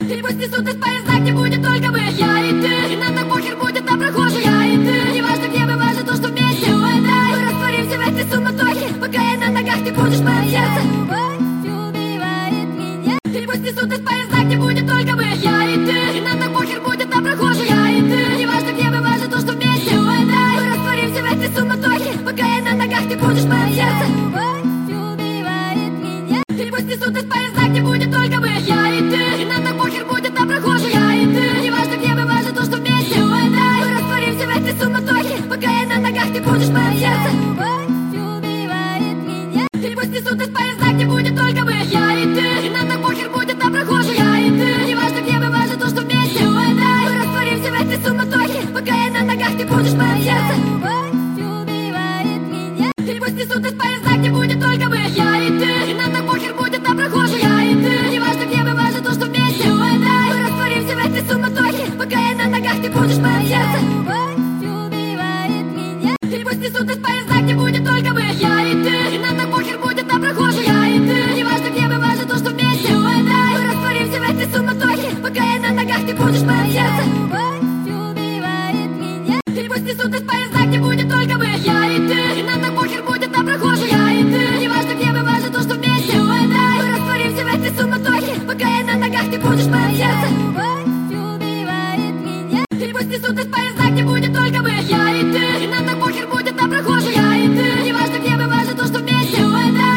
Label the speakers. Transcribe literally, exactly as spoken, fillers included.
Speaker 1: И пусть несут из поезда, где будет только мы, я и ты. И нам так похер будет на прохожих, я и ты. Не важно где мы, важно то, что вместе мы драйв. Мы растворимся в этой суматохе, пока я на ногах, ты будешь в моем сердце. Убивает меня. И пусть несут из поезда, где будет только мы, я и ты. И нам так похер будет на прохожих, я и ты. Не важно где мы, важно то, что вместе мы драйв. Мы растворимся в этой суматохе, пока я на ногах, ты будешь в моем сердце. Убивает меня. И пусть несут из поезда, где будет только мы, я и ты. И нам так похер будет на прохожих, я и ты. Не важно где мы, важно то, что вместе мы драйв. Мы растворимся в этой суматохе, пока я на ногах, ты будешь в моем сердце. Убивает меня. И пусть несут из поезда, где будет только мы, я и ты. И нам так похер будет на прохожих, я и ты. Не важно где мы, важно то, что вместе мы драйв. Мы растворимся в этой суматохе, пока я на ногах, ты будешь в моем сердце. Убивает меня. И пусть несут из поезда, где будет только мы, я и ты. И нам так похер будет на прохожих, я и ты. Не важно где мы, важно то, что вместе мы драйв. Мы растворимся в этой суматохе, пока я на ногах, ты будешь в моем сердце. Убивает меня. И пусть несут из поезда, где будет только мы, я и ты. И нам так похер будет на прохожих, я и ты. Не важно где мы, важно то, что вместе мы драйв. Мы растворимся в этой суматохе, пока я на ногах, ты будешь в моем сердце. Убивает меня. И пусть несут из поезда, где будет только мы, я и ты. И нам так похер будет на прохожих, я и ты. Не важно где мы, важно то, что вместе мы драйв. Мы растворимся в этой суматохе, пока я на ногах, ты будешь в моем сердце. Убивает меня. И пусть несут из поезда, где будет только мы, я и ты. И нам так похер будет на прохожих, я